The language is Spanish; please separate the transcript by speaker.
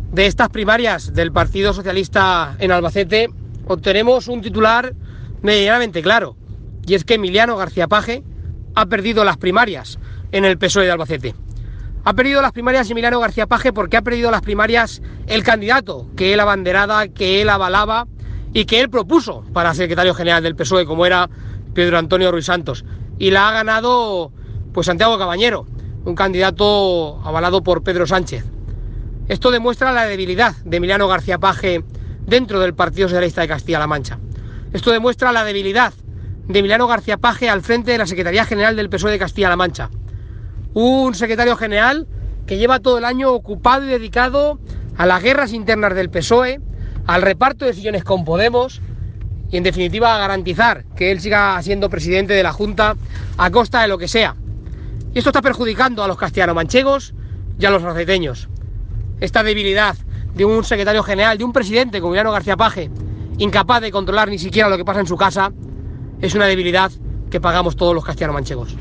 Speaker 1: de estas primarias del Partido Socialista en Albacete obtenemos un titular medianamente claro, y es que Emiliano García Paje ha perdido las primarias en el PSOE de Albacete. Ha perdido las primarias Emiliano García Paje porque ha perdido las primarias el candidato que él abanderaba, que él avalaba y que él propuso para secretario general del PSOE, como era Pedro Antonio Ruiz Santos. Y la ha ganado pues Santiago Cabañero, un candidato avalado por Pedro Sánchez. Esto demuestra la debilidad de Emiliano García Paje dentro del Partido Socialista de Castilla-La Mancha. Esto demuestra la debilidad de Emiliano García Paje al frente de la Secretaría General del PSOE de Castilla-La Mancha. Un secretario general que lleva todo el año ocupado y dedicado a las guerras internas del PSOE, al reparto de sillones con Podemos y, en definitiva, a garantizar que él siga siendo presidente de la Junta a costa de lo que sea. Y esto está perjudicando a los castellano-manchegos y a los albaceteños. Esta debilidad de un secretario general, de un presidente como Emiliano García Paje, incapaz de controlar ni siquiera lo que pasa en su casa, es una debilidad que pagamos todos los castellano-manchegos.